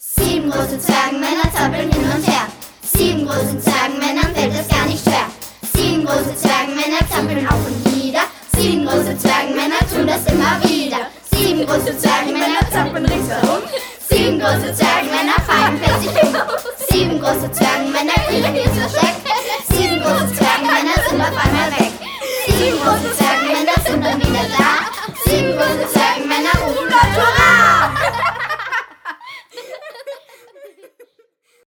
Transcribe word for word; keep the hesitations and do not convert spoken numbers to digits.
Sieben große Zwergenmänner zappeln hin und her. Sieben große Zwergenmännern fällt es gar nicht schwer. Sieben große Zwergenmänner zappeln auf und nieder. Sieben große Zwergenmänner tun das immer wieder. Sieben große Zwergenmänner zappeln ringsherum. Sieben große Zwergenmänner fallen plötzlich um. Sieben große Zwergenmänner